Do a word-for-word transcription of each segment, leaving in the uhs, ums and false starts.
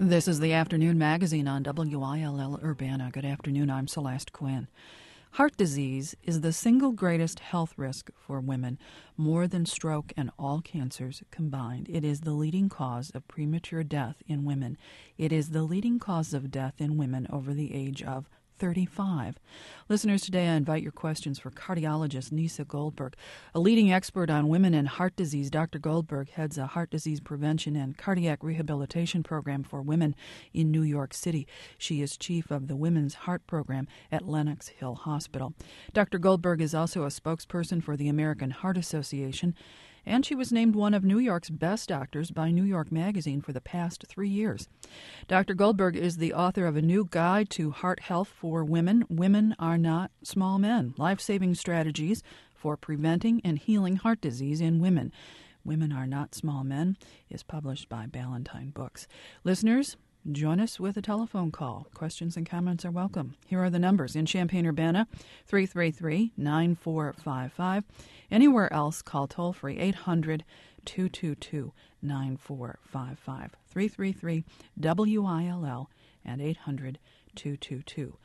This is the Afternoon Magazine on W I L L Urbana. Good afternoon, I'm Celeste Quinn. Heart disease is the single greatest health risk for women, more than stroke and all cancers combined. It is the leading cause of premature death in women. It is the leading cause of death in women over the age of thirty-five. Listeners, today I invite your questions for cardiologist Nisa Goldberg. A leading expert on women and heart disease, Doctor Goldberg heads a heart disease prevention and cardiac rehabilitation program for women in New York City. She is chief of the Women's Heart Program at Lenox Hill Hospital. Doctor Goldberg is also a spokesperson for the American Heart Association, and she was named one of New York's best doctors by New York Magazine for the past three years. Doctor Goldberg is the author of a new guide to heart health for women. Women are not small men. Life-saving strategies for preventing and healing heart disease in women. Women Are Not Small Men is published by Ballantine Books. Listeners, join us with a telephone call. Questions and comments are welcome. Here are the numbers. In Champaign-Urbana, three three three, nine four five five. Anywhere else, call toll-free eight hundred, two two two, nine four five five. three three three, W I L L and eight hundred, two two two,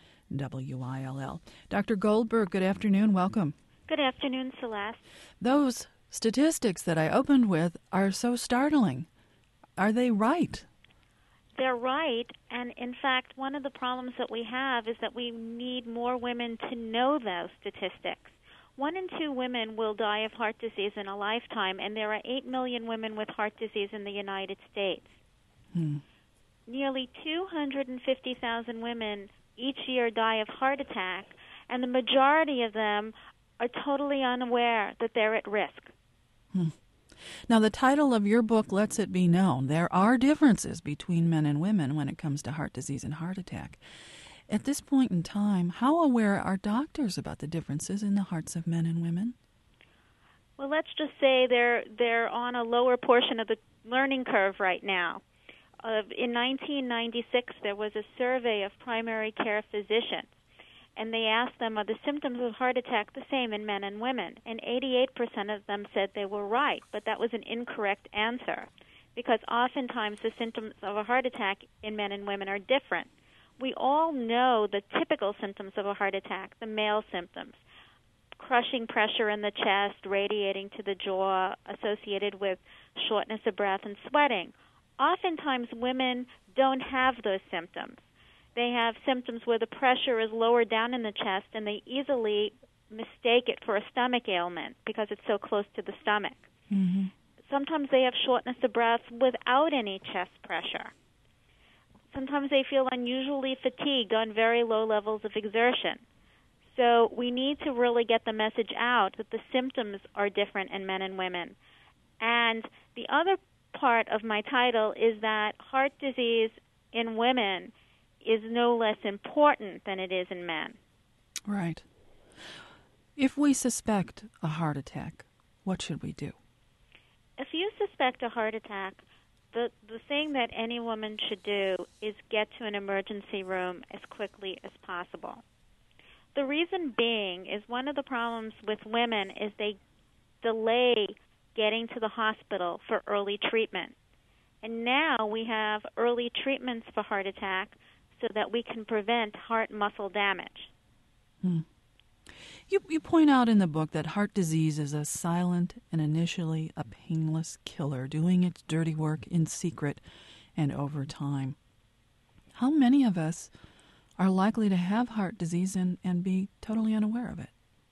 W I L L. Doctor Goldberg, good afternoon. Welcome. Good afternoon, Celeste. Those statistics that I opened with are so startling. Are they right? They're right, and in fact, one of the problems that we have is that we need more women to know those statistics. One in two women will die of heart disease in a lifetime, and there are eight million women with heart disease in the United States. Hmm. Nearly two hundred fifty thousand women each year die of heart attack, and the majority of them are totally unaware that they're at risk. Hmm. Now, the title of your book lets it be known there are differences between men and women when it comes to heart disease and heart attack. At this point in time, how aware are doctors about the differences in the hearts of men and women? Well, let's just say they're they're on a lower portion of the learning curve right now. Uh, in nineteen ninety-six, there was a survey of primary care physicians, and they asked them, are the symptoms of heart attack the same in men and women? And eighty-eight percent of them said they were right, but that was an incorrect answer, because oftentimes the symptoms of a heart attack in men and women are different. We all know the typical symptoms of a heart attack, the male symptoms: crushing pressure in the chest, radiating to the jaw, associated with shortness of breath and sweating. Oftentimes women don't have those symptoms. They have symptoms where the pressure is lower down in the chest, and they easily mistake it for a stomach ailment because it's so close to the stomach. Mm-hmm. Sometimes they have shortness of breath without any chest pressure. Sometimes they feel unusually fatigued on very low levels of exertion. So we need to really get the message out that the symptoms are different in men and women. And the other part of my title is that heart disease in women is no less important than it is in men. Right. If we suspect a heart attack, what should we do? If you suspect a heart attack, the, the thing that any woman should do is get to an emergency room as quickly as possible. The reason being is one of the problems with women is they delay getting to the hospital for early treatment. And now we have early treatments for heart attack so that we can prevent heart muscle damage. Hmm. You, you point out in the book that heart disease is a silent and initially a painless killer, doing its dirty work in secret and over time. How many of us are likely to have heart disease and, and be totally unaware of it?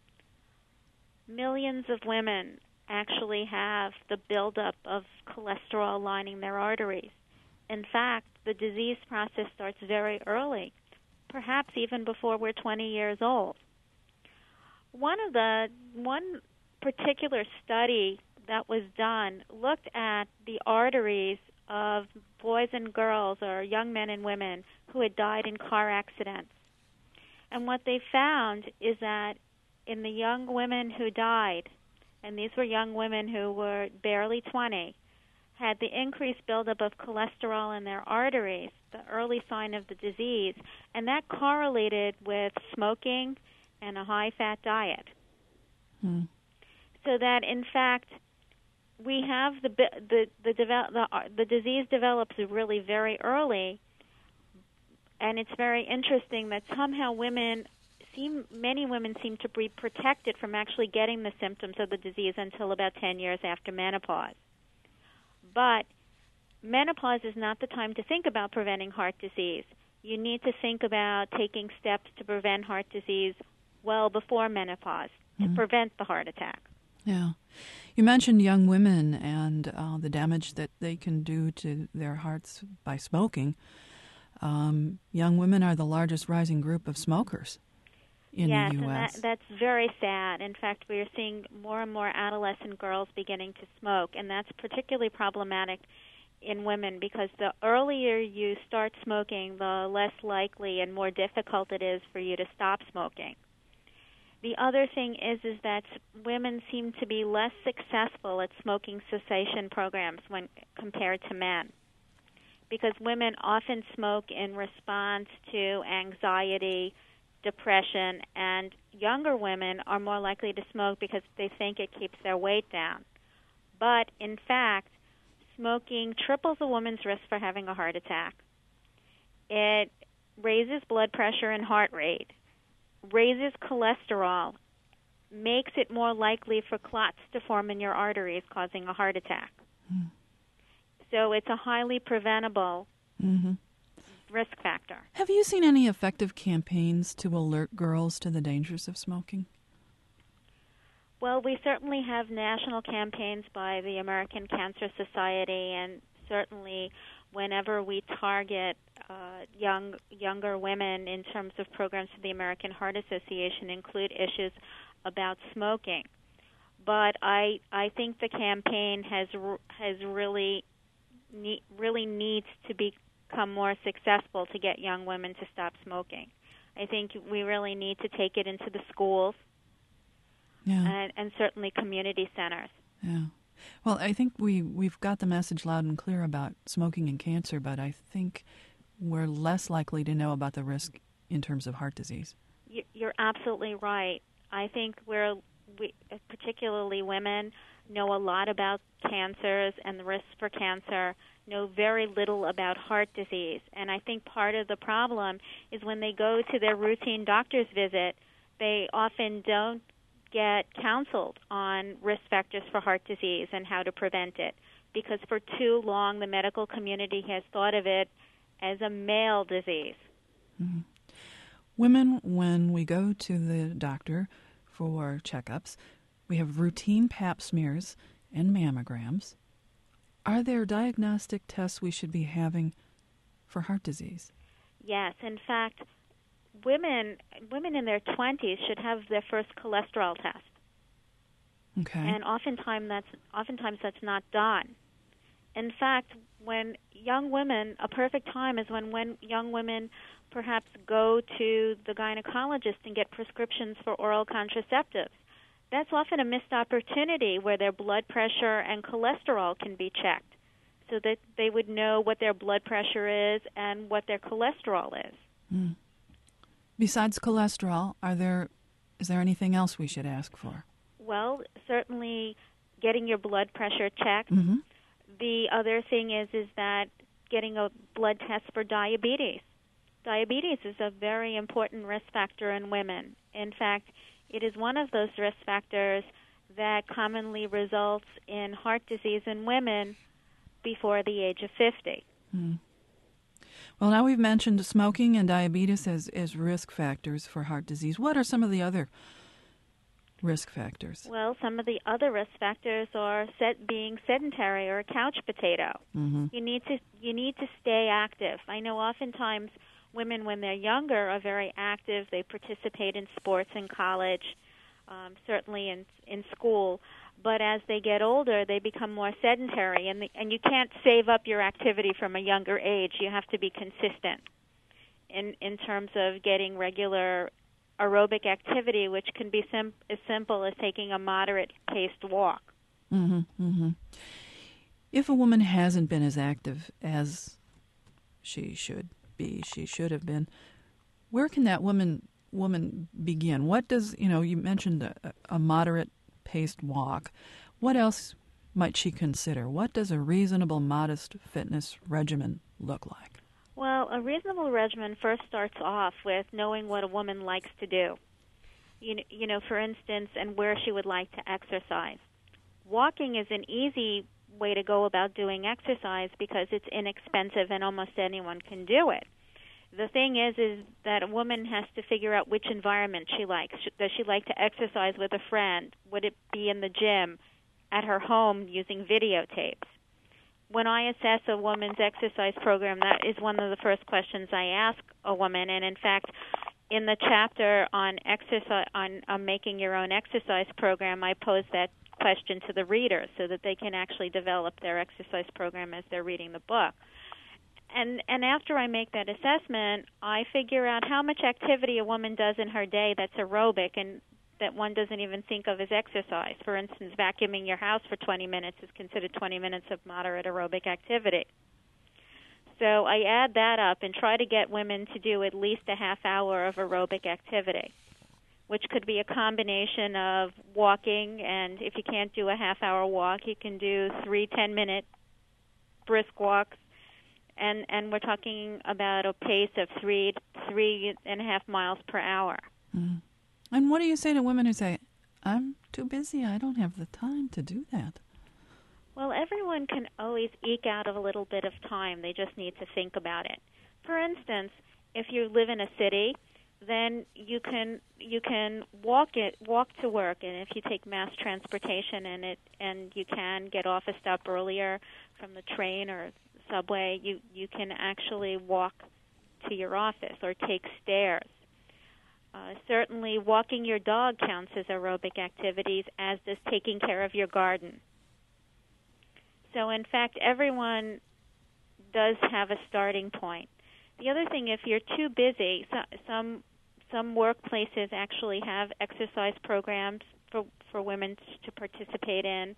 Millions of women actually have the buildup of cholesterol lining their arteries. In fact, the disease process starts very early, perhaps even before we're twenty years old. One of the one particular study that was done looked at the arteries of boys and girls, or young men and women, who had died in car accidents. And what they found is that in the young women who died, and these were young women who were barely twenty, had the increased buildup of cholesterol in their arteries, the early sign of the disease, and that correlated with smoking and a high-fat diet. Hmm. So that, in fact, we have the the the, devel- the the disease develops really very early, and it's very interesting that somehow women seem many women seem to be protected from actually getting the symptoms of the disease until about ten years after menopause. But menopause is not the time to think about preventing heart disease. You need to think about taking steps to prevent heart disease well before menopause to mm-hmm. prevent the heart attack. Yeah. You mentioned young women and uh, the damage that they can do to their hearts by smoking. Um, young women are the largest rising group of smokers in yes, the U S. Yes, and that, that's very sad. In fact, we are seeing more and more adolescent girls beginning to smoke, and that's particularly problematic in women because the earlier you start smoking, the less likely and more difficult it is for you to stop smoking. The other thing is is that women seem to be less successful at smoking cessation programs when compared to men, because women often smoke in response to anxiety, depression, and younger women are more likely to smoke because they think it keeps their weight down. But in fact, smoking triples a woman's risk for having a heart attack. It raises blood pressure and heart rate, raises cholesterol, makes it more likely for clots to form in your arteries, causing a heart attack. Mm. So it's a highly preventable mm-hmm. risk factor. Have you seen any effective campaigns to alert girls to the dangers of smoking? Well, we certainly have national campaigns by the American Cancer Society, and certainly whenever we target uh, young younger women in terms of programs for the American Heart Association include issues about smoking. But I I think the campaign has has really ne- really needs to become more successful to get young women to stop smoking. I think we really need to take it into the schools. Yeah. And, and certainly community centers. Yeah. Well, I think we, we've got the message loud and clear about smoking and cancer, but I think we're less likely to know about the risk in terms of heart disease. You're absolutely right. I think we're, we, particularly women, know a lot about cancers and the risks for cancer, know very little about heart disease. And I think part of the problem is when they go to their routine doctor's visit, they often don't get counseled on risk factors for heart disease and how to prevent it, because for too long the medical community has thought of it as a male disease. Mm-hmm. Women, when we go to the doctor for checkups, we have routine pap smears and mammograms. Are there diagnostic tests we should be having for heart disease? Yes. In fact, Women women in their twenties should have their first cholesterol test. Okay. And oftentimes that's oftentimes that's not done. In fact, when young women, a perfect time is when, when young women perhaps go to the gynecologist and get prescriptions for oral contraceptives. That's often a missed opportunity where their blood pressure and cholesterol can be checked so that they would know what their blood pressure is and what their cholesterol is. Mm. Besides cholesterol, are there is there anything else we should ask for? Well, certainly getting your blood pressure checked. Mm-hmm. The other thing is is that getting a blood test for diabetes. Diabetes is a very important risk factor in women. In fact, it is one of those risk factors that commonly results in heart disease in women before the age of fifty. Mm. Well, now we've mentioned smoking and diabetes as, as risk factors for heart disease. What are some of the other risk factors? Well, some of the other risk factors are set, being sedentary or a couch potato. Mm-hmm. You need to you need to stay active. I know oftentimes women, when they're younger, are very active. They participate in sports in college, um, certainly in in school. But as they get older, they become more sedentary, and the, and you can't save up your activity from a younger age. You have to be consistent in in terms of getting regular aerobic activity, which can be sim- as simple as taking a moderate-paced walk. Mm-hmm, mm-hmm. If a woman hasn't been as active as she should be, she should have been, where can that woman woman begin? What does, you know, you mentioned a, a moderate paced walk. What else might she consider? What does a reasonable, modest fitness regimen look like? Well, a reasonable regimen first starts off with knowing what a woman likes to do. You know, you know, for instance, and where she would like to exercise. Walking is an easy way to go about doing exercise because it's inexpensive and almost anyone can do it. The thing is, is that a woman has to figure out which environment she likes. Does she like to exercise with a friend? Would it be in the gym, at her home using videotapes? When I assess a woman's exercise program, that is one of the first questions I ask a woman. And in fact, in the chapter on exercise, on, on making your own exercise program, I pose that question to the readers so that they can actually develop their exercise program as they're reading the book. And and after I make that assessment, I figure out how much activity a woman does in her day that's aerobic and that one doesn't even think of as exercise. For instance, vacuuming your house for twenty minutes is considered twenty minutes of moderate aerobic activity. So I add that up and try to get women to do at least a half hour of aerobic activity, which could be a combination of walking, and if you can't do a half-hour walk, you can do three ten-minute brisk walks, and, and we're talking about a pace of three, three and a half miles per hour. Mm. And what do you say to women who say, I'm too busy, I don't have the time to do that? Well, everyone can always eke out a little bit of time. They just need to think about it. For instance, if you live in a city, then you can you can walk it walk to work, and if you take mass transportation and it and you can get off a stop earlier from the train or subway, you you can actually walk to your office or take stairs. Uh, certainly, walking your dog counts as aerobic activities, as does taking care of your garden. So, in fact, everyone does have a starting point. The other thing, if you're too busy, so, some some workplaces actually have exercise programs for, for women to participate in.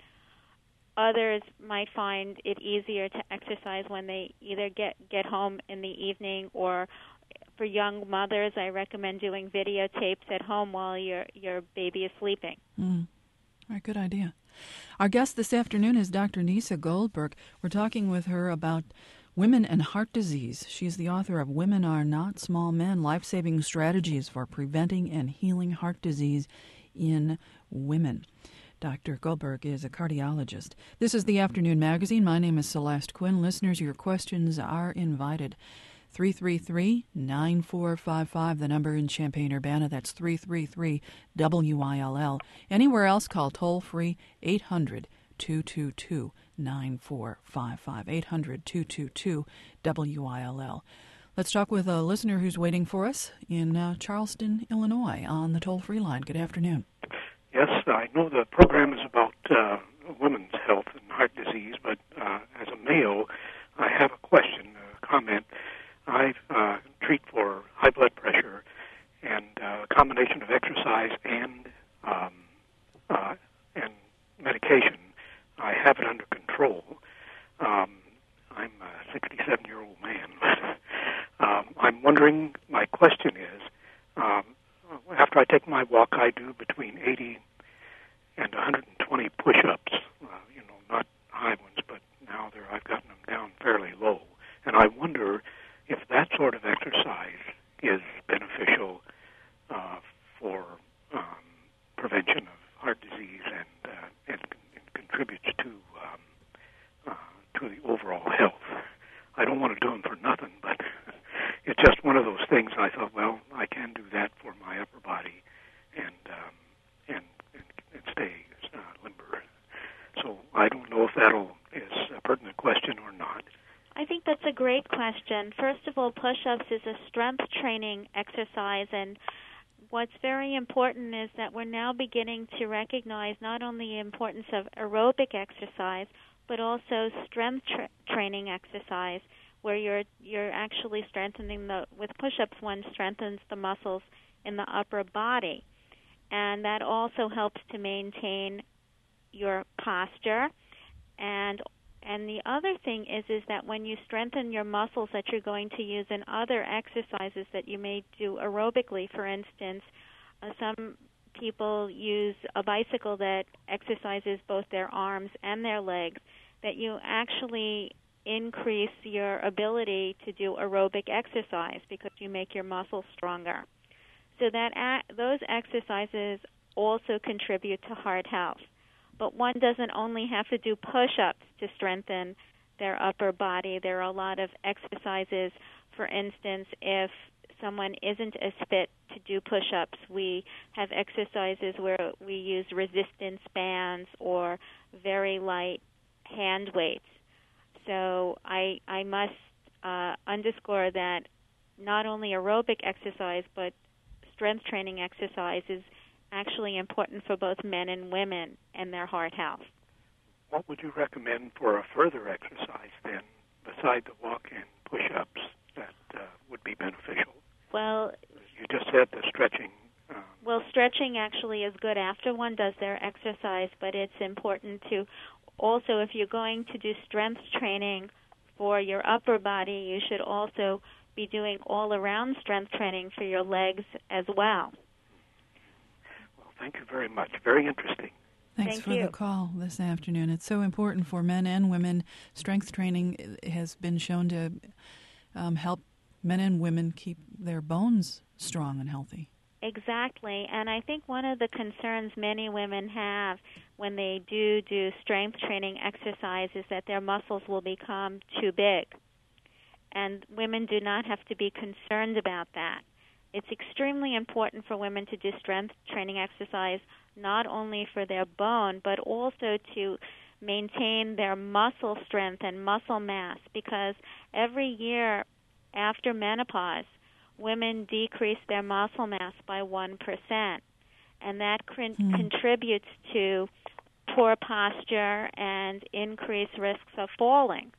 Others might find it easier to exercise when they either get, get home in the evening, or for young mothers, I recommend doing videotapes at home while your, your baby is sleeping. Mm. All right, good idea. Our guest this afternoon is Doctor Nisa Goldberg. We're talking with her about women and heart disease. She's the author of Women Are Not Small Men, Life-Saving Strategies for Preventing and Healing Heart Disease in Women. Doctor Goldberg is a cardiologist. This is the Afternoon Magazine. My name is Celeste Quinn. Listeners, your questions are invited. three three three, nine four five five, the number in Champaign-Urbana. That's three three three W I L L. Anywhere else, call toll-free eight hundred, two two two, nine four five five, eight hundred, two two two, W I L L. Let's talk with a listener who's waiting for us in uh, Charleston, Illinois, on the toll-free line. Good afternoon. Yes, I know the program is about uh, women's health and heart disease, but uh, as a male, I have a question, a comment. I uh, treat for high blood pressure, and uh, a combination of exercise and um, uh, and medication. I have it under control. Um, I'm a sixty-seven-year-old man. um, I'm wondering, my question is, um, after I take my walk, I do between eighty and one hundred twenty push-ups. Uh, you know, not high ones, but now there I've gotten them down fairly low. And I wonder if that sort of exercise is beneficial uh, for um, prevention of heart disease and, uh, and, and contributes to um, uh, to the overall health. I don't want to do them for nothing, but it's just one of those things. I thought, well, I can do that for my upper body and um, and, and and stay uh, limber. So I don't know if that'll is a pertinent question or not. I think that's a great question. First of all, push-ups is a strength training exercise, and what's very important is that we're now beginning to recognize not only the importance of aerobic exercise, but also strength tra- training exercise, where you're you're actually strengthening the, with push-ups, one strengthens the muscles in the upper body. And that also helps to maintain your posture. And And the other thing is is that when you strengthen your muscles that you're going to use in other exercises that you may do aerobically, for instance, uh, some people use a bicycle that exercises both their arms and their legs, that you actually increase your ability to do aerobic exercise because you make your muscles stronger. So that a- those exercises also contribute to heart health. But one doesn't only have to do push-ups to strengthen their upper body. There are a lot of exercises. For instance, if someone isn't as fit to do push-ups, we have exercises where we use resistance bands or very light hand weights. So I, I must uh, underscore that not only aerobic exercise, but strength training exercise is actually important for both men and women and their heart health. What would you recommend for a further exercise then, beside the walk and push-ups, that uh, would be beneficial? Well, you just said the stretching. Um, well, stretching actually is good after one does their exercise, but it's important to also, if you're going to do strength training for your upper body, you should also be doing all-around strength training for your legs as well. Well, thank you very much. Very interesting. Thanks Thank for you. the call this afternoon. It's so important for men and women. Strength training has been shown to um, help men and women keep their bones strong and healthy. Exactly, and I think one of the concerns many women have when they do do strength training exercise is that their muscles will become too big. And women do not have to be concerned about that. It's extremely important for women to do strength training exercise not only for their bone, but also to maintain their muscle strength and muscle mass, because every year after menopause, women decrease their muscle mass by one percent, and that con- mm. contributes to poor posture and increased risks of falling.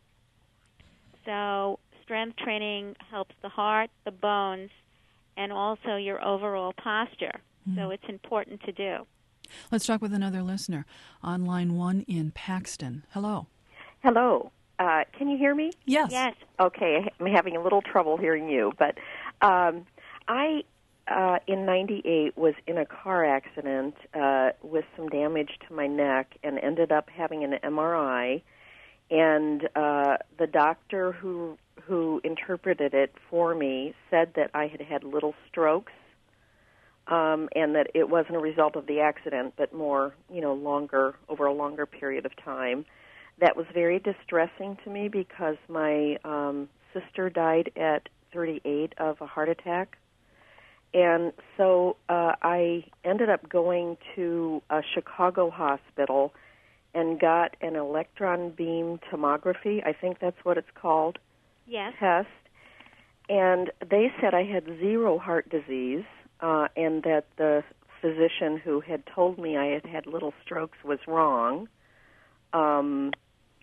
So strength training helps the heart, the bones, and also your overall posture. Mm. So it's important to do. Let's talk with another listener on line one in Paxton. Hello. Hello. Uh, can you hear me? Yes. Yes. Okay, I'm having a little trouble hearing you, but um, I, uh, in ninety-eight, was in a car accident uh, with some damage to my neck and ended up having an M R I, and uh, the doctor who who interpreted it for me said that I had had little strokes, um, and that it wasn't a result of the accident, but more, you know, longer, over a longer period of time. That was very distressing to me because my um, sister died at thirty-eight of a heart attack. And so uh, I ended up going to a Chicago hospital and got an electron beam tomography. I think that's what it's called. Yes. Test. And they said I had zero heart disease, uh, and that the physician who had told me I had had little strokes was wrong. Um,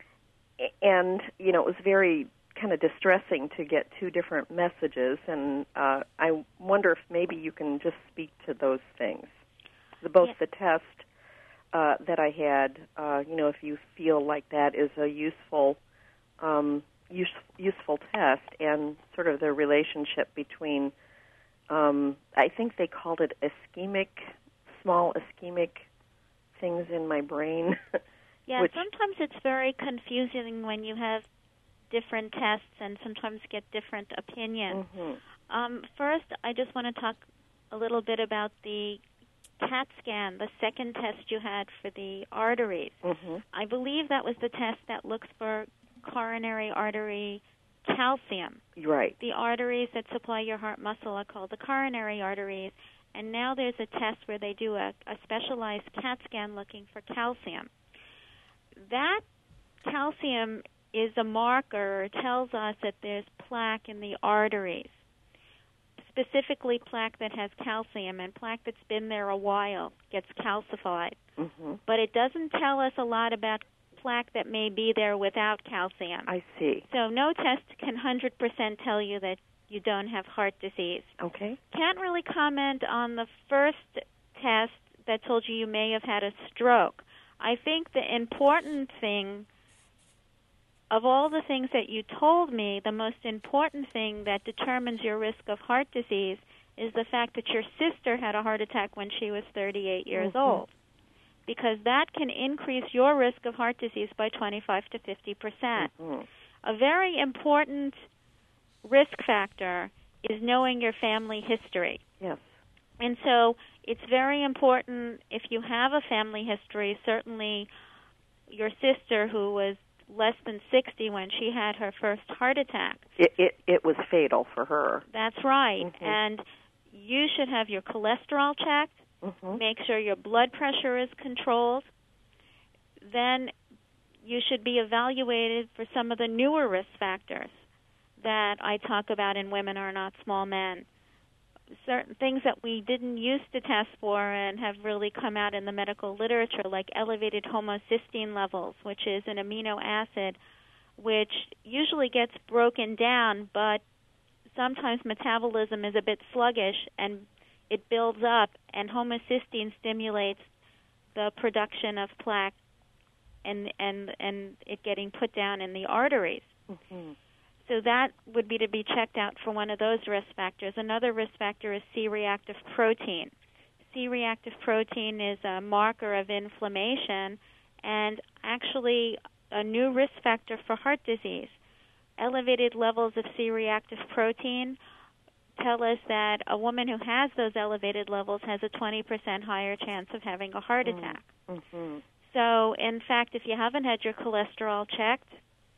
and, you know, it was very kind of distressing to get two different messages, and uh, I wonder if maybe you can just speak to those things. The, both yeah. the test uh, that I had, uh, you know, if you feel like that is a useful, um, use, useful test, and sort of the relationship between, um, I think they called it ischemic, small ischemic things in my brain. Yeah, Which, sometimes it's very confusing when you have different tests and sometimes get different opinions. Mm-hmm. Um, first, I just want to talk a little bit about the CAT scan, the second test you had for the arteries. Mm-hmm. I believe that was the test that looks for coronary artery calcium. Right. The arteries that supply your heart muscle are called the coronary arteries, and now there's a test where they do a, a specialized CAT scan looking for calcium. That calcium is a marker, or tells us that there's plaque in the arteries, specifically plaque that has calcium, and plaque that's been there a while gets calcified. Mm-hmm. But it doesn't tell us a lot about plaque that may be there without calcium. I see. So no test can one hundred percent tell you that you don't have heart disease. Okay. Can't really comment on the first test that told you you may have had a stroke. I think the important thing, of all the things that you told me, the most important thing that determines your risk of heart disease is the fact that your sister had a heart attack when she was thirty-eight years Mm-hmm. old, because that can increase your risk of heart disease by twenty-five to fifty percent. Mm-hmm. A very important risk factor is knowing your family history. Yes. And so it's very important, if you have a family history, certainly your sister, who was less than sixty when she had her first heart attack. It it, it was fatal for her. That's right. Mm-hmm. And you should have your cholesterol checked, Mm-hmm. make sure your blood pressure is controlled. Then you should be evaluated for some of the newer risk factors that I talk about in Women Are Not Small Men. Certain things that we didn't used to test for and have really come out in the medical literature, like elevated homocysteine levels, which is an amino acid which usually gets broken down, but sometimes metabolism is a bit sluggish and it builds up, and homocysteine stimulates the production of plaque and and and it getting put down in the arteries. Mm-hmm. So that would be to be checked out for one of those risk factors. Another risk factor is C-reactive protein. C-reactive protein is a marker of inflammation and actually a new risk factor for heart disease. Elevated levels of C-reactive protein tell us that a woman who has those elevated levels has a twenty percent higher chance of having a heart attack. Mm-hmm. So, in fact, if you haven't had your cholesterol checked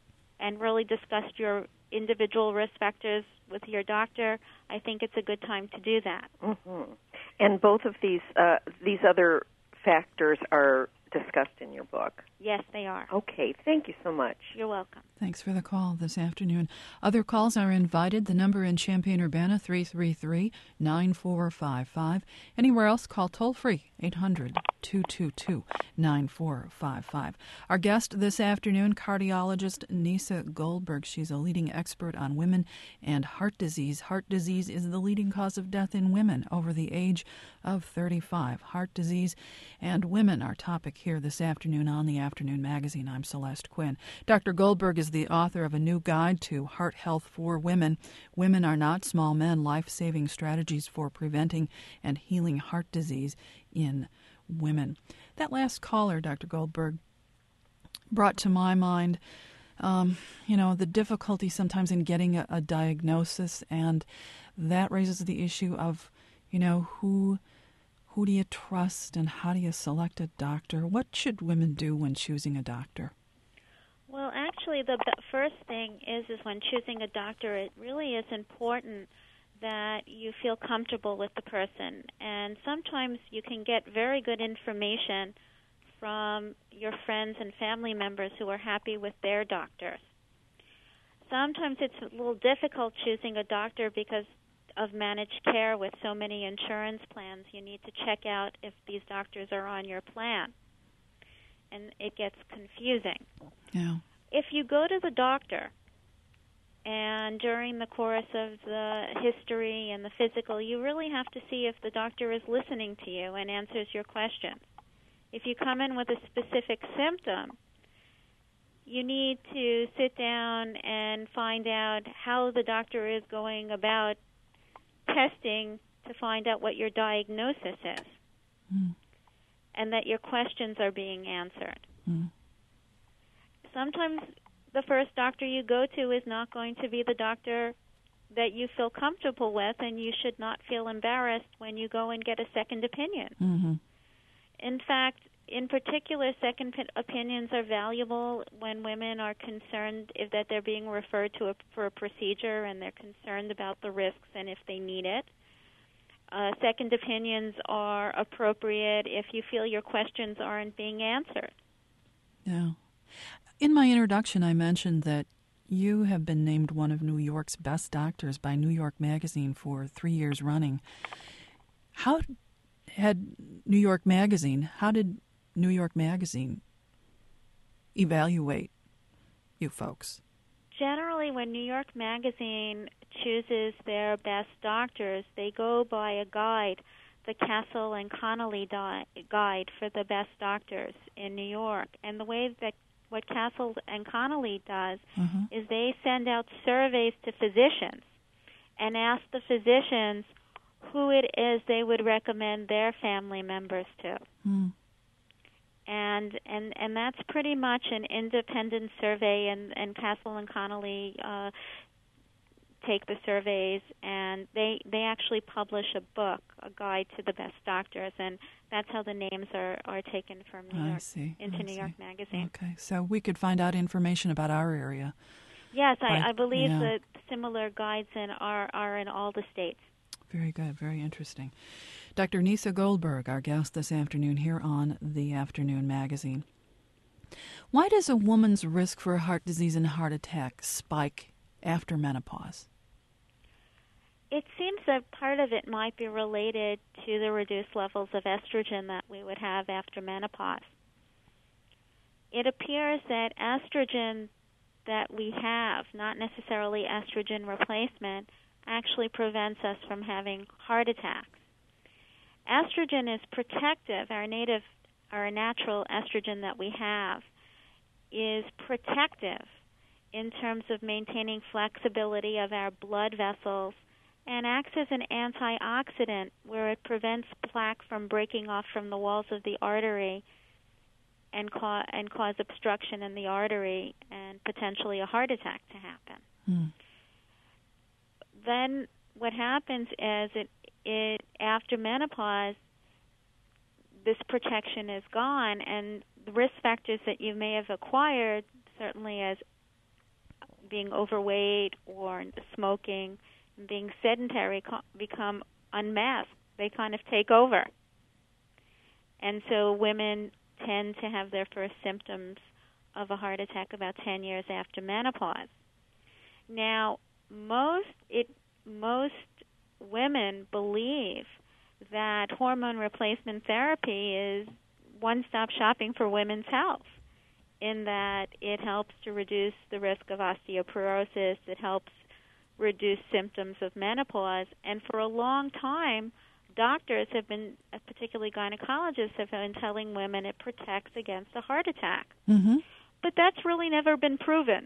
and really discussed your individual risk factors with your doctor, I think it's a good time to do that. Mm-hmm. And both of these uh, these other factors are discussed in your book. Yes, they are. Okay, thank you so much. You're welcome. Thanks for the call this afternoon. Other calls are invited. The number in Champaign-Urbana, three three three, nine four five five. Anywhere else, call toll-free, eight hundred, two two two, nine four five five. Our guest this afternoon, cardiologist Nisa Goldberg. She's a leading expert on women and heart disease. Heart disease is the leading cause of death in women over the age of thirty-five. Heart disease and women, our topic here this afternoon on the Afternoon Magazine. I'm Celeste Quinn. Doctor Goldberg is the author of a new guide to heart health for women. Women Are Not Small Men, Life-Saving Strategies for Preventing and Healing Heart Disease in Women. That last caller, Doctor Goldberg, brought to my mind, um, you know, the difficulty sometimes in getting a, a diagnosis, and that raises the issue of, you know, who who do you trust and how do you select a doctor? What should women do when choosing a doctor? Well, actually, the b- first thing is is when choosing a doctor, it really is important that you feel comfortable with the person. And sometimes you can get very good information from your friends and family members who are happy with their doctors. Sometimes it's a little difficult choosing a doctor because of managed care with so many insurance plans. You need to check out if these doctors are on your plan, and it gets confusing. Yeah. If you go to the doctor and during the course of the history and the physical, you really have to see if the doctor is listening to you and answers your questions. If you come in with a specific symptom, you need to sit down and find out how the doctor is going about testing to find out what your diagnosis is, Mm. and that your questions are being answered. Mm. Sometimes the first doctor you go to is not going to be the doctor that you feel comfortable with, and you should not feel embarrassed when you go and get a second opinion. Mm-hmm. In fact, in particular, second p- opinions are valuable when women are concerned if that they're being referred to a, for a procedure and they're concerned about the risks and if they need it. Uh, second opinions are appropriate if you feel your questions aren't being answered. Yeah. In my introduction, I mentioned that you have been named one of New York's best doctors by New York Magazine for three years running. How had New York Magazine, how did New York Magazine evaluate you folks? Generally, when New York Magazine chooses their best doctors, they go by a guide, the Castle and Connolly di- guide for the best doctors in New York. And the way that what Castle and Connolly does Uh-huh. is they send out surveys to physicians and ask the physicians who it is they would recommend their family members to. Mm. And and and that's pretty much an independent survey, and, and Castle and Connolly uh, take the surveys, and they they actually publish a book, a guide to the best doctors, and that's how the names are, are taken from New I York see. into I New see. York Magazine. Okay, so we could find out information about our area. Yes, By- I, I believe yeah. that similar guides in are are in all the states. Very good, very interesting. Doctor Nisa Goldberg, our guest this afternoon here on The Afternoon Magazine. Why does a woman's risk for heart disease and heart attack spike after menopause? It seems that part of it might be related to the reduced levels of estrogen that we would have after menopause. It appears that estrogen that we have, not necessarily estrogen replacement, actually prevents us from having heart attacks. Estrogen is protective. Our native, our natural estrogen that we have is protective in terms of maintaining flexibility of our blood vessels, and acts as an antioxidant where it prevents plaque from breaking off from the walls of the artery and, ca- and cause obstruction in the artery and potentially a heart attack to happen. Mm. Then what happens is it, it after menopause, this protection is gone, and the risk factors that you may have acquired, certainly as being overweight or smoking, being sedentary, become unmasked. They kind of take over. And so women tend to have their first symptoms of a heart attack about ten years after menopause. Now, most it most women believe that hormone replacement therapy is one-stop shopping for women's health, in that it helps to reduce the risk of osteoporosis, it helps reduce symptoms of menopause, and for a long time, doctors have been, particularly gynecologists, have been telling women it protects against a heart attack. Mm-hmm. But that's really never been proven.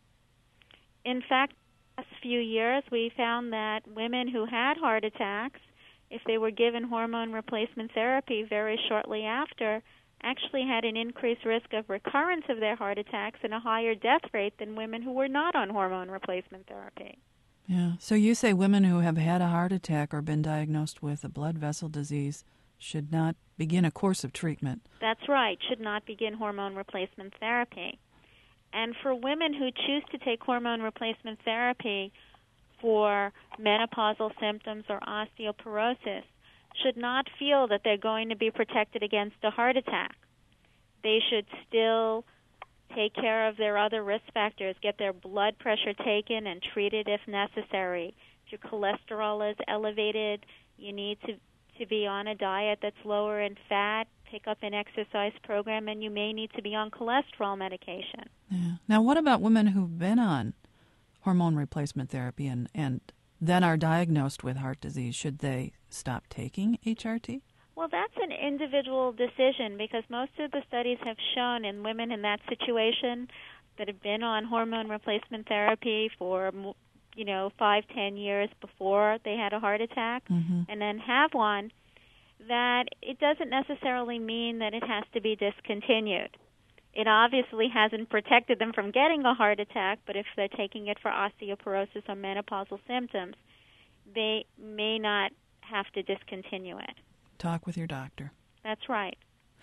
In fact, the last few years, we found that women who had heart attacks, if they were given hormone replacement therapy very shortly after, actually had an increased risk of recurrence of their heart attacks and a higher death rate than women who were not on hormone replacement therapy. Yeah. So you say women who have had a heart attack or been diagnosed with a blood vessel disease should not begin a course of treatment. That's right, should not begin hormone replacement therapy. And for women who choose to take hormone replacement therapy for menopausal symptoms or osteoporosis, should not feel that they're going to be protected against a heart attack. They should still take care of their other risk factors, get their blood pressure taken and treated if necessary. If your cholesterol is elevated, you need to, to be on a diet that's lower in fat, pick up an exercise program, and you may need to be on cholesterol medication. Yeah. Now, what about women who've been on hormone replacement therapy and, and then are diagnosed with heart disease? Should they stop taking H R T? Well, that's an individual decision, because most of the studies have shown in women in that situation that have been on hormone replacement therapy for, you know, five, ten years before they had a heart attack, mm-hmm. and then have one, that it doesn't necessarily mean that it has to be discontinued. It obviously hasn't protected them from getting a heart attack, but if they're taking it for osteoporosis or menopausal symptoms, they may not have to discontinue it. Talk with your doctor. That's right.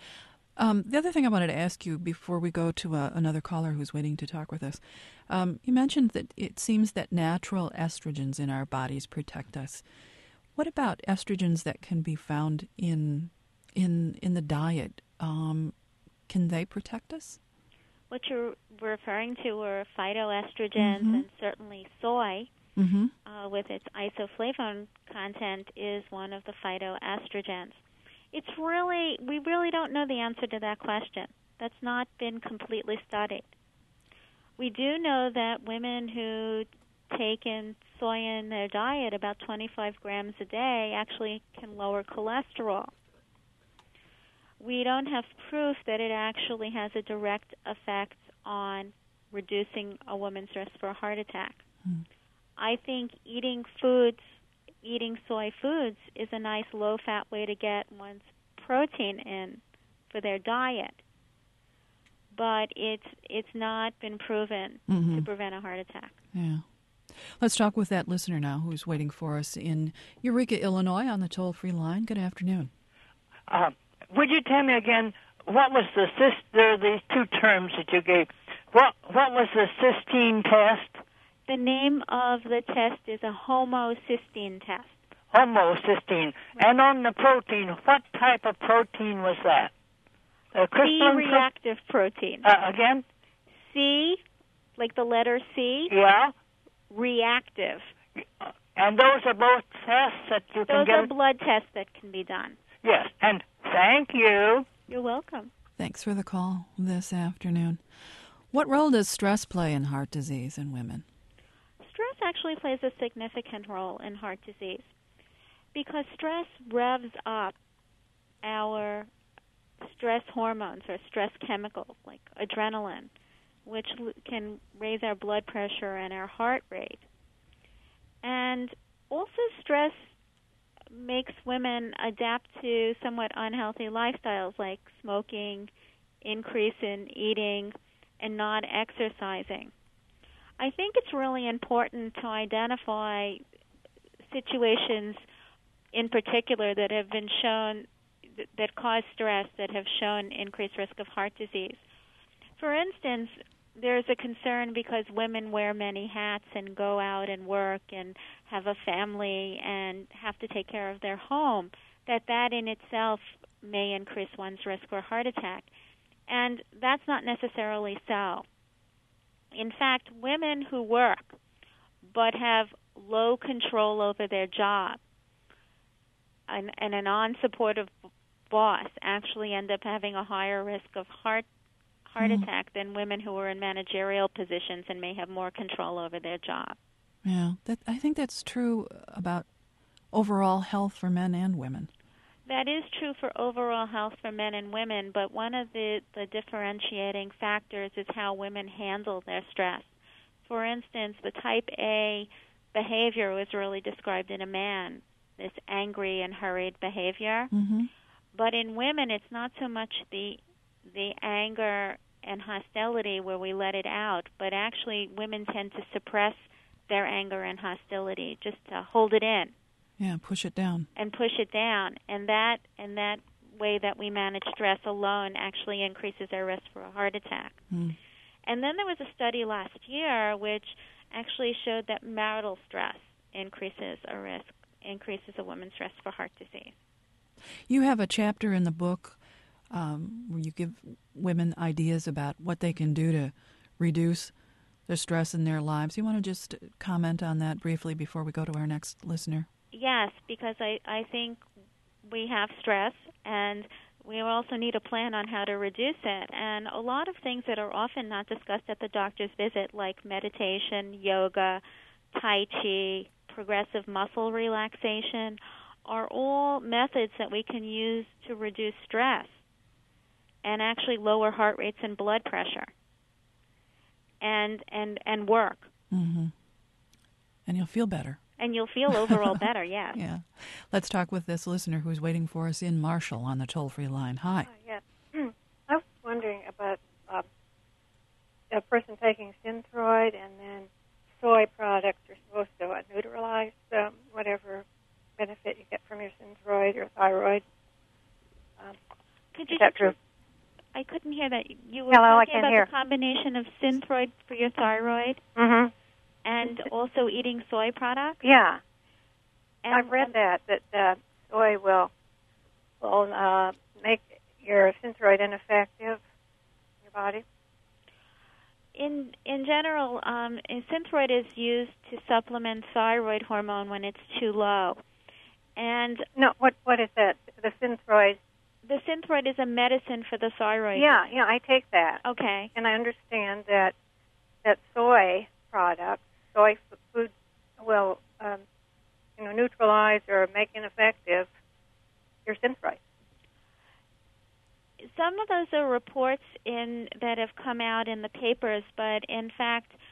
Um, the other thing I wanted to ask you before we go to uh, another caller who's waiting to talk with us, um, you mentioned that it seems that natural estrogens in our bodies protect us. What about estrogens that can be found in in in the diet? Um, can they protect us? What you're referring to are phytoestrogens, mm-hmm. and certainly soy, mm-hmm. uh, with its isoflavone content, is one of the phytoestrogens. It's really, we really don't know the answer to that question. That's not been completely studied. We do know that women who take in soy in their diet, about twenty-five grams a day, actually can lower cholesterol. We don't have proof that it actually has a direct effect on reducing a woman's risk for a heart attack. Mm. I think eating foods eating soy foods is a nice low-fat way to get one's protein in for their diet. But it's it's not been proven mm-hmm. to prevent a heart attack. Yeah. Let's talk with that listener now who's waiting for us in Eureka, Illinois on the toll-free line. Good afternoon. Uh, would you tell me again, what was the cyst, there are these two terms that you gave. What, what was the cysteine test? The name of the test is a homocysteine test. Homocysteine. Right. And on the protein, what type of protein was that? A crystalline C-reactive pro- protein. Uh, again? C, like the letter C. Yeah. Reactive. And those are both tests that you those can get? Those are blood tests that can be done. Yes, and thank you. You're welcome. Thanks for the call this afternoon. What role does stress play in heart disease in women? Stress actually plays a significant role in heart disease because stress revs up our stress hormones or stress chemicals like adrenaline, which can raise our blood pressure and our heart rate. And also stress makes women adapt to somewhat unhealthy lifestyles like smoking, increase in eating, and not exercising. I think it's really important to identify situations in particular that have been shown that cause stress, that have shown increased risk of heart disease. For instance, there's a concern because women wear many hats and go out and work and have a family and have to take care of their home, that that in itself may increase one's risk for a heart attack. And that's not necessarily so. In fact, women who work but have low control over their job and, and a non-supportive boss actually end up having a higher risk of heart heart mm. attack than women who are in managerial positions and may have more control over their job. Yeah, that, I think that's true about overall health for men and women. That is true for overall health for men and women, but one of the, the differentiating factors is how women handle their stress. For instance, the type A behavior was really described in a man, this angry and hurried behavior. Mm-hmm. But in women, it's not so much the the anger and hostility where we let it out, but actually women tend to suppress their anger and hostility, just to hold it in. Yeah, push it down. And push it down. And that and that way that we manage stress alone actually increases our risk for a heart attack. Mm. And then there was a study last year which actually showed that marital stress increases a risk, increases a woman's risk for heart disease. You have a chapter in the book um, where you give women ideas about what they can do to reduce the stress in their lives. You want to just comment on that briefly before we go to our next listener? Yes, because I, I think we have stress, and we also need a plan on how to reduce it. And a lot of things that are often not discussed at the doctor's visit, like meditation, yoga, Tai Chi, progressive muscle relaxation, are all methods that we can use to reduce stress and actually lower heart rates and blood pressure and and, and work. Mm-hmm. And you'll feel better. And you'll feel overall better, yes. Yeah. Let's talk with this listener who's waiting for us in Marshall on the toll-free line. Hi. Uh, yes. I was wondering about uh, a person taking Synthroid and then soy products are supposed to uh, neutralize um, whatever benefit you get from your Synthroid or thyroid. Um, Could you is that true? I couldn't hear that. You were Hello, talking I can't about hear. the combination of Synthroid for your thyroid mm-hmm. and also eating soy products? Yeah. And, I've read and, that, that uh, soy will will uh, make your Synthroid ineffective in your body. In in general, um, Synthroid is used to supplement thyroid hormone when it's too low. And No, what what is that? The Synthroid? The Synthroid is a medicine for the thyroid. Yeah, yeah, I take that. Okay. And I understand that that soy products, soy f- food, will um, you know neutralize or make ineffective your Synthroid. Some of those are reports in that have come out in the papers, but in fact,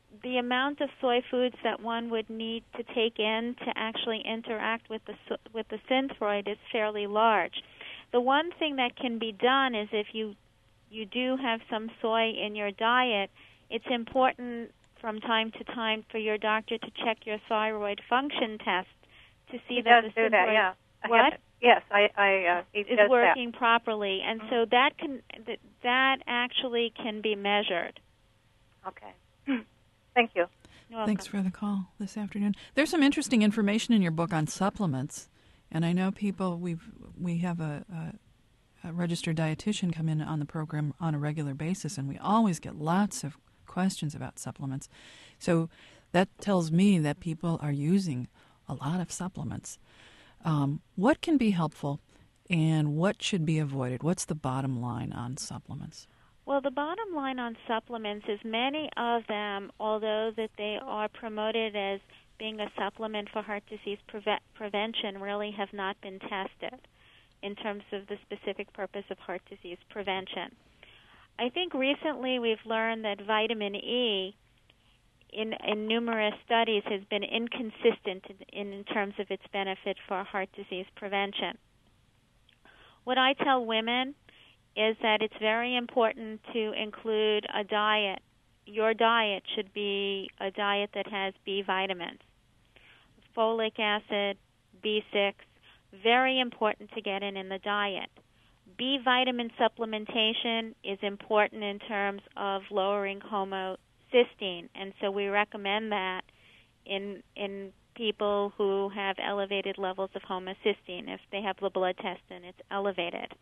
the amount of soy foods that one would need to take in to actually interact with the with the synthroid is fairly large. The one thing that can be done is if you you do have some soy in your diet, it's important from time to time for your doctor to check your thyroid function test to see he that does the do that. synthroid Yeah. I what have to- yes, I. I uh, he is does working properly, and Mhm. so that can that, that actually can be measured. that. Okay. Thank you. You're welcome. Thanks for the call this afternoon. There's some interesting information in your book on supplements, and I know people we've we have a, a, a registered dietitian come in on the program on a regular basis, and we always get lots of questions about supplements. So that tells me that people are using a lot of supplements. Um, what can be helpful, and what should be avoided? What's the bottom line on supplements? Well, the bottom line on supplements is many of them, although that they are promoted as being a supplement for heart disease preve- prevention, really have not been tested in terms of the specific purpose of heart disease prevention. I think recently we've learned that vitamin E in, in numerous studies has been inconsistent in, in terms of its benefit for heart disease prevention. What I tell women is that it's very important to include a diet. Your diet should be a diet that has B vitamins, folic acid, B six, very important to get in in the diet. B vitamin supplementation is important in terms of lowering homocysteine, and so we recommend that in in people who have elevated levels of homocysteine if they have the blood test and it's elevated.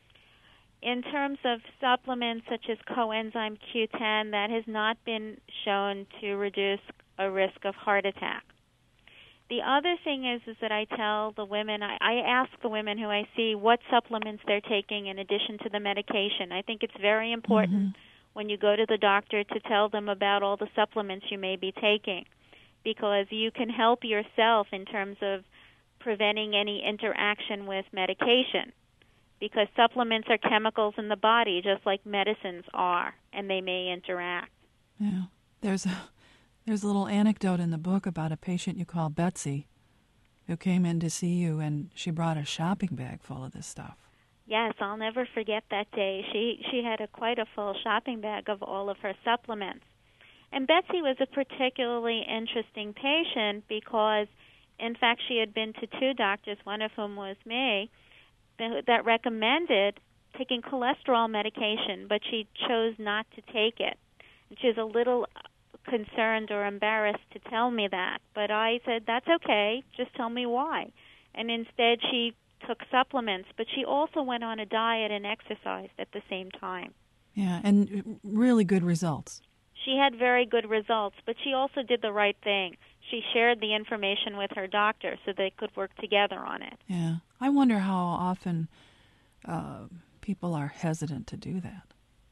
In terms of supplements such as coenzyme Q ten, that has not been shown to reduce a risk of heart attack. The other thing is, is that I tell the women, I, I ask the women who I see what supplements they're taking in addition to the medication. I think it's very important mm-hmm. when you go to the doctor to tell them about all the supplements you may be taking, because you can help yourself in terms of preventing any interaction with medication, because supplements are chemicals in the body just like medicines are, and they may interact. Yeah, there's a... There's a little anecdote in the book about a patient you call Betsy who came in to see you, and she brought a shopping bag full of this stuff. Yes, I'll never forget that day. She she had a quite a full shopping bag of all of her supplements. And Betsy was a particularly interesting patient because, in fact, she had been to two doctors, one of whom was me, that recommended taking cholesterol medication, but she chose not to take it. And she was a little concerned or embarrassed to tell me that, but I said, that's okay, just tell me why. And instead she took supplements, but she also went on a diet and exercised at the same time. Yeah, and really good results. She had very good results, but she also did the right thing. She shared the information with her doctor so they could work together on it. Yeah, I wonder how often uh, people are hesitant to do that.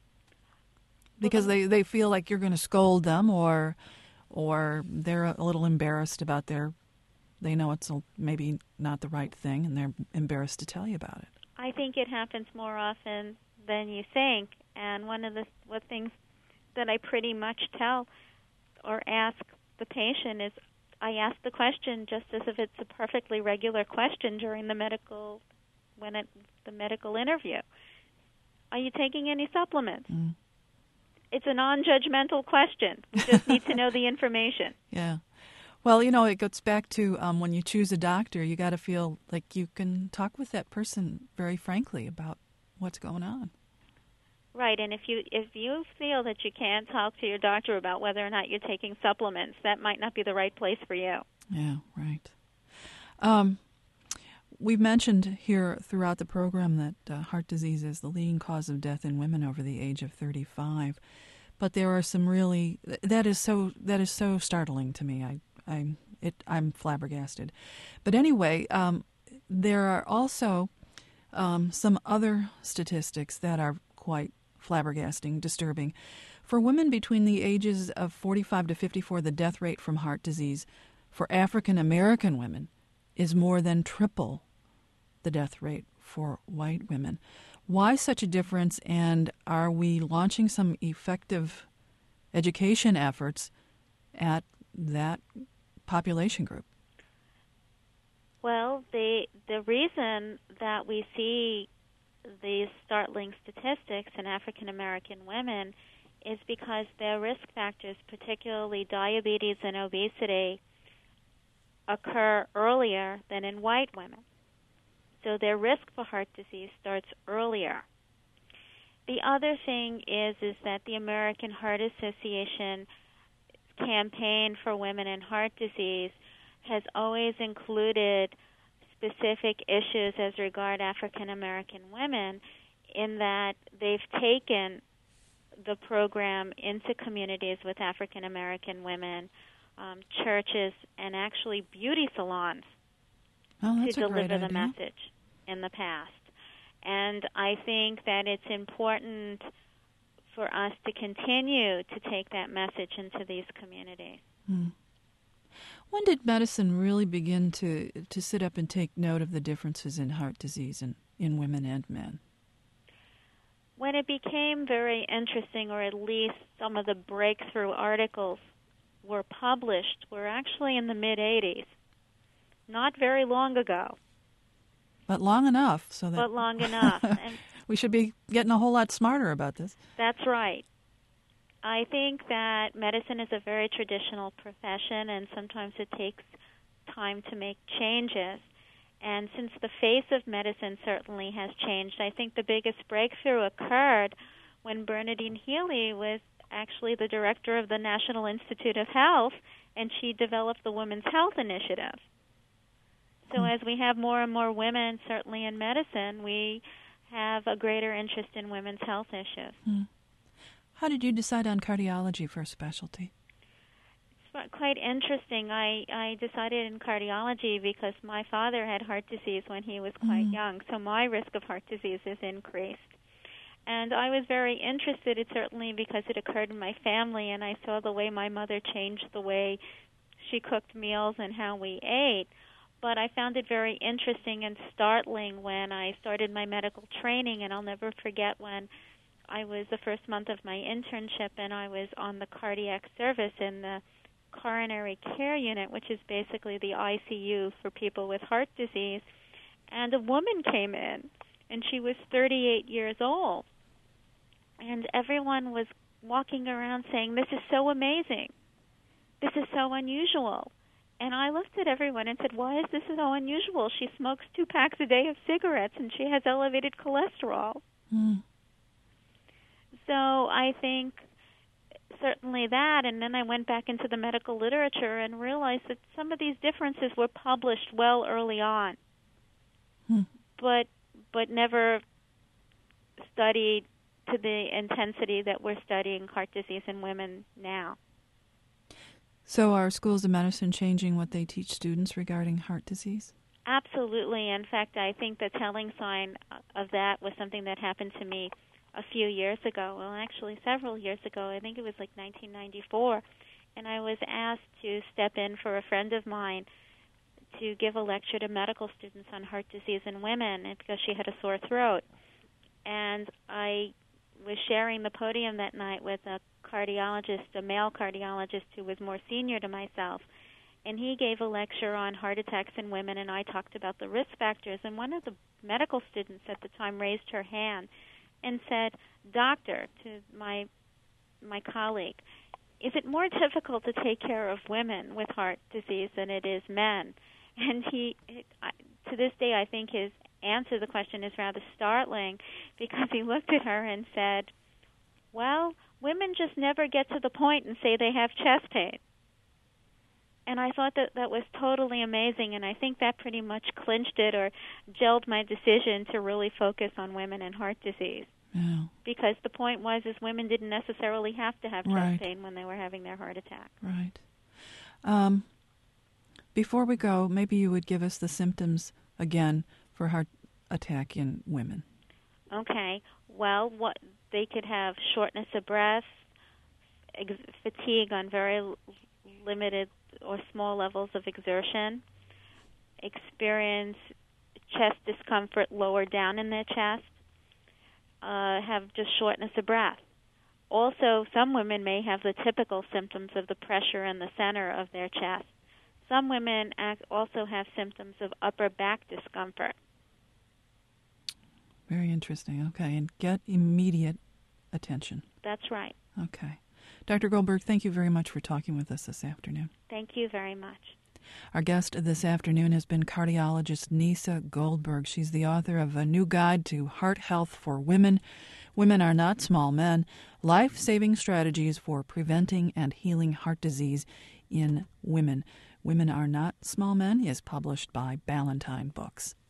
Because they, they feel like you're going to scold them, or or they're a little embarrassed about their, they know it's a, maybe not the right thing, and they're embarrassed to tell you about it. I think it happens more often than you think, and one of the what things that I pretty much tell or ask the patient is, I ask the question just as if it's a perfectly regular question during the medical, when it, the medical interview. Are you taking any supplements? Mm. It's a non-judgmental question. We just need to know the information. Yeah. Well, you know, it goes back to um, when you choose a doctor, you got to feel like you can talk with that person very frankly about what's going on. Right, and if you if you feel that you can't talk to your doctor about whether or not you're taking supplements, that might not be the right place for you. Yeah, right. Um, we've mentioned here throughout the program that uh, heart disease is the leading cause of death in women over the age of thirty-five. But there are some really that is so that is so startling to me. I I it I'm flabbergasted. But anyway, um, there are also um, some other statistics that are quite flabbergasting, disturbing. For women between the ages of forty-five to fifty-four, the death rate from heart disease for African American women is more than triple the death rate for white women. Why such a difference, and are we launching some effective education efforts at that population group? Well, the the reason that we see these startling statistics in African American women is because their risk factors, particularly diabetes and obesity, occur earlier than in white women. So their risk for heart disease starts earlier. The other thing is is that the American Heart Association campaign for women and heart disease has always included specific issues as regard African American women, in that they've taken the program into communities with African American women, um, churches, and actually beauty salons oh, to deliver the idea. message in the past. And I think that it's important for us to continue to take that message into these communities. Hmm. When did medicine really begin to, to sit up and take note of the differences in heart disease in, in women and men? When it became very interesting, or at least some of the breakthrough articles were published, were actually in the mid-eighties, not very long ago. But long enough so that... But long enough. And we should be getting a whole lot smarter about this. That's right. I think that medicine is a very traditional profession, and sometimes it takes time to make changes. And since the face of medicine certainly has changed, I think the biggest breakthrough occurred when Bernadine Healy was actually the director of the National Institute of Health, and she developed the Women's Health Initiative. So as we have more and more women, certainly in medicine, we have a greater interest in women's health issues. Hmm. How did you decide on cardiology for a specialty? It's quite interesting. I, I decided in cardiology because my father had heart disease when he was quite Mm. young, so my risk of heart disease is increased. And I was very interested, it certainly because it occurred in my family, and I saw the way my mother changed the way she cooked meals and how we ate. But I found it very interesting and startling when I started my medical training, and I'll never forget when I was the first month of my internship, and I was on the cardiac service in the coronary care unit, which is basically the I C U for people with heart disease. And a woman came in, and she was thirty-eight years old. And everyone was walking around saying, "This is so amazing. This is so unusual." And I looked at everyone and said, "Why is this so unusual? She smokes two packs a day of cigarettes, and she has elevated cholesterol." Mm. So I think certainly that, and then I went back into the medical literature and realized that some of these differences were published well early on, Hmm. but but never studied to the intensity that we're studying heart disease in women now. So are schools of medicine changing what they teach students regarding heart disease? Absolutely. In fact, I think the telling sign of that was something that happened to me a few years ago. Well, actually several years ago. I think it was like nineteen ninety-four. And I was asked to step in for a friend of mine to give a lecture to medical students on heart disease in women because she had a sore throat. And I was sharing the podium that night with a cardiologist, a male cardiologist who was more senior to myself. And he gave a lecture on heart attacks in women, and I talked about the risk factors. And one of the medical students at the time raised her hand and said, "Doctor," to my my colleague, "is it more difficult to take care of women with heart disease than it is men?" And he, it, I, to this day, I think his answer to the question is rather startling, because he looked at her and said, "Well, women just never get to the point and say they have chest pain." And I thought that that was totally amazing, and I think that pretty much clinched it or gelled my decision to really focus on women and heart disease. Yeah. Because the point was is women didn't necessarily have to have chest Right. pain when they were having their heart attack. Right. Um, before we go, maybe you would give us the symptoms again for heart attack in women. Okay. Well, what they could have shortness of breath, ex- fatigue on very l- limited or small levels of exertion, experience chest discomfort lower down in their chest, uh, have just shortness of breath. Also, some women may have the typical symptoms of the pressure in the center of their chest. Some women act also have symptoms of upper back discomfort. Very interesting. Okay, and get immediate attention. That's right. Okay. Doctor Goldberg, thank you very much for talking with us this afternoon. Thank you very much. Our guest this afternoon has been cardiologist Nisa Goldberg. She's the author of a new guide to heart health for women. Women Are Not Small Men, Life-Saving Strategies for Preventing and Healing Heart Disease in Women. Women Are Not Small Men is published by Ballantine Books.